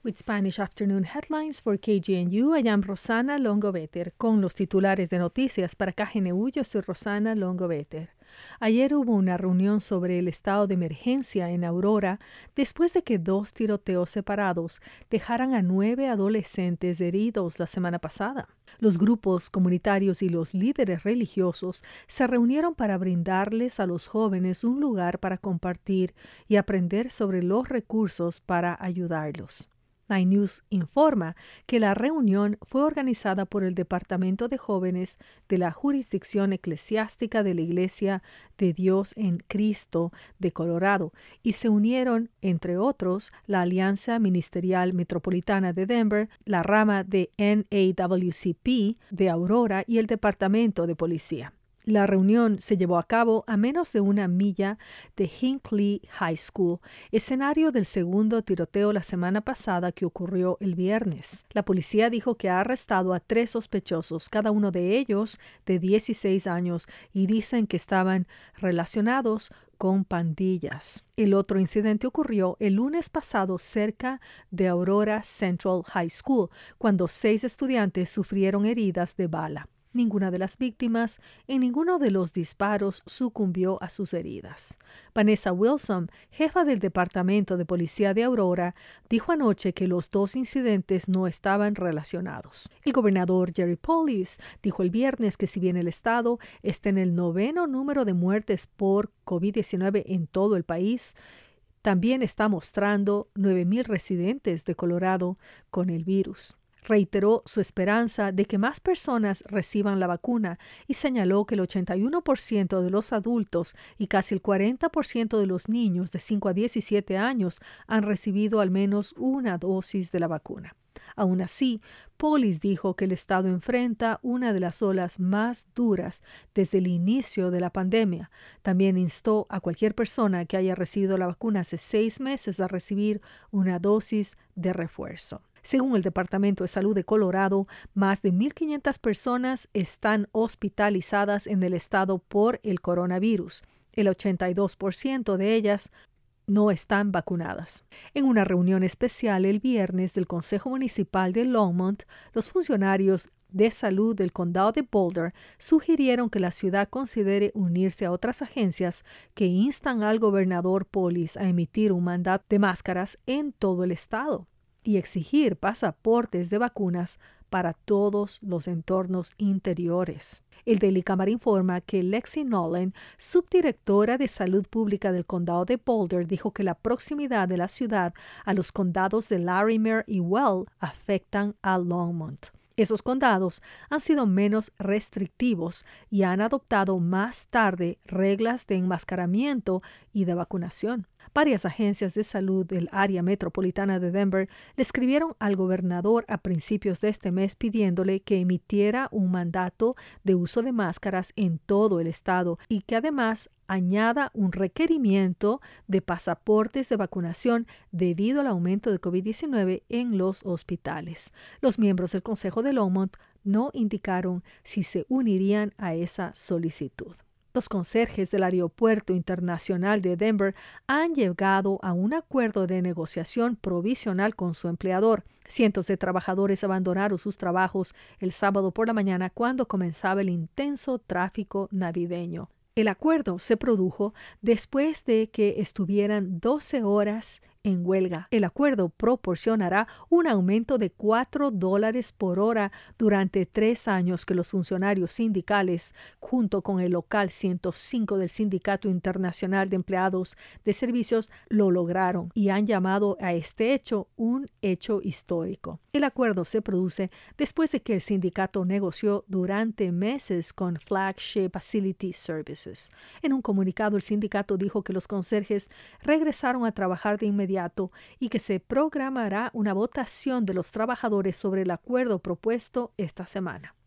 With Spanish Afternoon Headlines for KGNU, I am Rosana Longoveter, con los titulares de noticias para KGNU. Yo soy Rosana Longoveter. Ayer hubo una reunión sobre el estado de emergencia en Aurora después de que 2 tiroteos separados dejaran a 9 adolescentes heridos la semana pasada. Los grupos comunitarios y los líderes religiosos se reunieron para brindarles a los jóvenes un lugar para compartir y aprender sobre los recursos para ayudarlos. Nine News informa que la reunión fue organizada por el Departamento de Jóvenes de la Jurisdicción Eclesiástica de la Iglesia de Dios en Cristo de Colorado y se unieron, entre otros, la Alianza Ministerial Metropolitana de Denver, la rama de NAWCP de Aurora y el Departamento de Policía. La reunión se llevó a cabo a menos de 1 milla de Hinckley High School, escenario del segundo tiroteo la semana pasada que ocurrió el viernes. La policía dijo que ha arrestado a 3 sospechosos, cada uno de ellos de 16 años, y dicen que estaban relacionados con pandillas. El otro incidente ocurrió el lunes pasado cerca de Aurora Central High School, cuando 6 estudiantes sufrieron heridas de bala. Ninguna de las víctimas en ninguno de los disparos sucumbió a sus heridas. Vanessa Wilson, jefa del Departamento de Policía de Aurora, dijo anoche que los 2 incidentes no estaban relacionados. El gobernador Jerry Polis dijo el viernes que si bien el estado está en el 9º número de muertes por COVID-19 en todo el país, también está mostrando 9,000 residentes de Colorado con el virus. Reiteró su esperanza de que más personas reciban la vacuna y señaló que el 81% de los adultos y casi el 40% de los niños de 5 a 17 años han recibido al menos una dosis de la vacuna. Aún así, Polis dijo que el estado enfrenta una de las olas más duras desde el inicio de la pandemia. También instó a cualquier persona que haya recibido la vacuna hace 6 meses a recibir una dosis de refuerzo. Según el Departamento de Salud de Colorado, más de 1,500 personas están hospitalizadas en el estado por el coronavirus. El 82% de ellas no están vacunadas. En una reunión especial el viernes del Consejo Municipal de Longmont, los funcionarios de salud del condado de Boulder sugirieron que la ciudad considere unirse a otras agencias que instan al gobernador Polis a emitir un mandato de máscaras en todo el estado y exigir pasaportes de vacunas para todos los entornos interiores. El Daily Camera informa que Lexi Nolan, subdirectora de Salud Pública del Condado de Boulder, dijo que la proximidad de la ciudad a los condados de Larimer y Well afectan a Longmont. Esos condados han sido menos restrictivos y han adoptado más tarde reglas de enmascaramiento y de vacunación. Varias agencias de salud del área metropolitana de Denver le escribieron al gobernador a principios de este mes pidiéndole que emitiera un mandato de uso de máscaras en todo el estado y que además añada un requerimiento de pasaportes de vacunación debido al aumento de COVID-19 en los hospitales. Los miembros del Consejo de Longmont no indicaron si se unirían a esa solicitud. Los conserjes del Aeropuerto Internacional de Denver han llegado a un acuerdo de negociación provisional con su empleador. Cientos de trabajadores abandonaron sus trabajos el sábado por la mañana cuando comenzaba el intenso tráfico navideño. El acuerdo se produjo después de que estuvieran 12 horas en huelga. El acuerdo proporcionará un aumento de $4 por hora durante 3 años que los funcionarios sindicales, junto con el local 105 del Sindicato Internacional de Empleados de Servicios, lo lograron y han llamado a este hecho un hecho histórico. El acuerdo se produce después de que el sindicato negoció durante meses con Flagship Facility Services. En un comunicado, el sindicato dijo que los conserjes regresaron a trabajar de inmediato y que se programará una votación de los trabajadores sobre el acuerdo propuesto esta semana.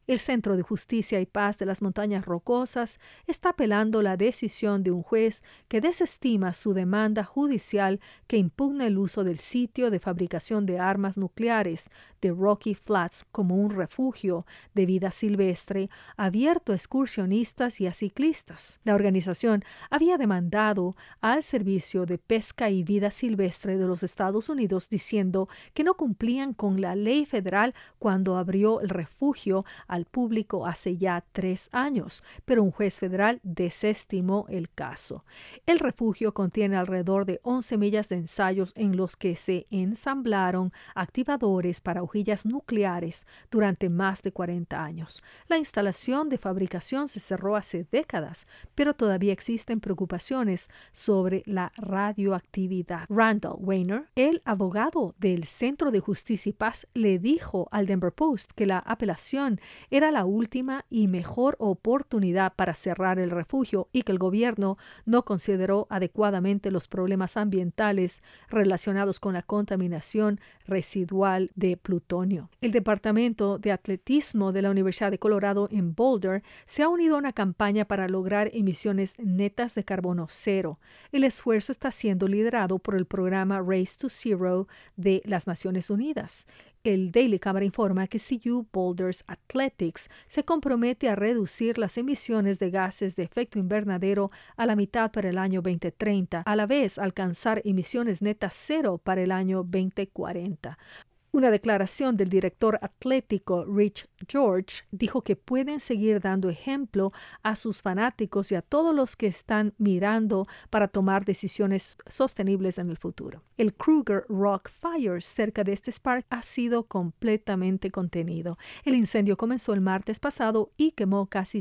El Centro de Justicia y Paz de las Montañas Rocosas está apelando la decisión de un juez que desestima su demanda judicial que impugna el uso del sitio de fabricación de armas nucleares de Rocky Flats como un refugio de vida silvestre abierto a excursionistas y a ciclistas. La organización había demandado al Servicio de Pesca y Vida Silvestre de los Estados Unidos diciendo que no cumplían con la ley federal cuando abrió el refugio al público hace ya 3 años, pero un juez federal desestimó el caso. El refugio contiene alrededor de 11 millas de ensayos en los que se ensamblaron activadores para hojillas nucleares durante más de 40 años. La instalación de fabricación se cerró hace décadas, pero todavía existen preocupaciones sobre la radioactividad. Randall Weiner, el abogado del Centro de Justicia y Paz, le dijo al Denver Post que la apelación era la última y mejor oportunidad para cerrar el refugio y que el gobierno no consideró adecuadamente los problemas ambientales relacionados con la contaminación residual de plutonio. El Departamento de Atletismo de la Universidad de Colorado en Boulder se ha unido a una campaña para lograr emisiones netas de carbono cero. El esfuerzo está siendo liderado por el programa Race to Zero de las Naciones Unidas. El Daily Camera informa que CU Boulders Athletics se compromete a reducir las emisiones de gases de efecto invernadero a la mitad para el año 2030, a la vez alcanzar emisiones netas cero para el año 2040. Una declaración del director atlético Rich George dijo que pueden seguir dando ejemplo a sus fanáticos y a todos los que están mirando para tomar decisiones sostenibles en el futuro. El Kruger Rock Fire cerca de este parque ha sido completamente contenido. El incendio comenzó el martes pasado y quemó casi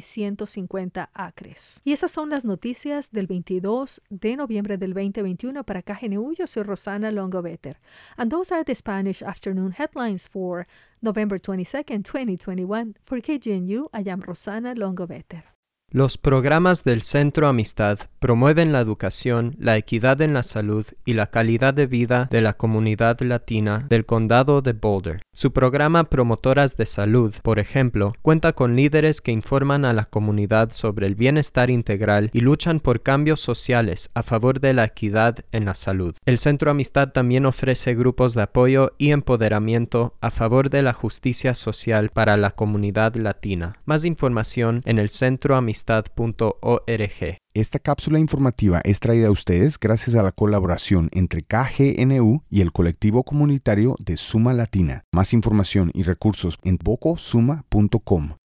150 acres. Y esas son las noticias del 22 de noviembre del 2021 para KGNU. Yo soy Rosana Longoveter. And those are the Spanish afternoon headlines for November 22nd, 2021. For KGNU, I am Rosana Longoveter. Los programas del Centro Amistad promueven la educación, la equidad en la salud y la calidad de vida de la comunidad latina del condado de Boulder. Su programa Promotoras de Salud, por ejemplo, cuenta con líderes que informan a la comunidad sobre el bienestar integral y luchan por cambios sociales a favor de la equidad en la salud. El Centro Amistad también ofrece grupos de apoyo y empoderamiento a favor de la justicia social para la comunidad latina. Más información en el centroamistad.org. Esta cápsula informativa es traída a ustedes gracias a la colaboración entre KGNU y el colectivo comunitario de Suma Latina. Más información y recursos en bocosuma.com.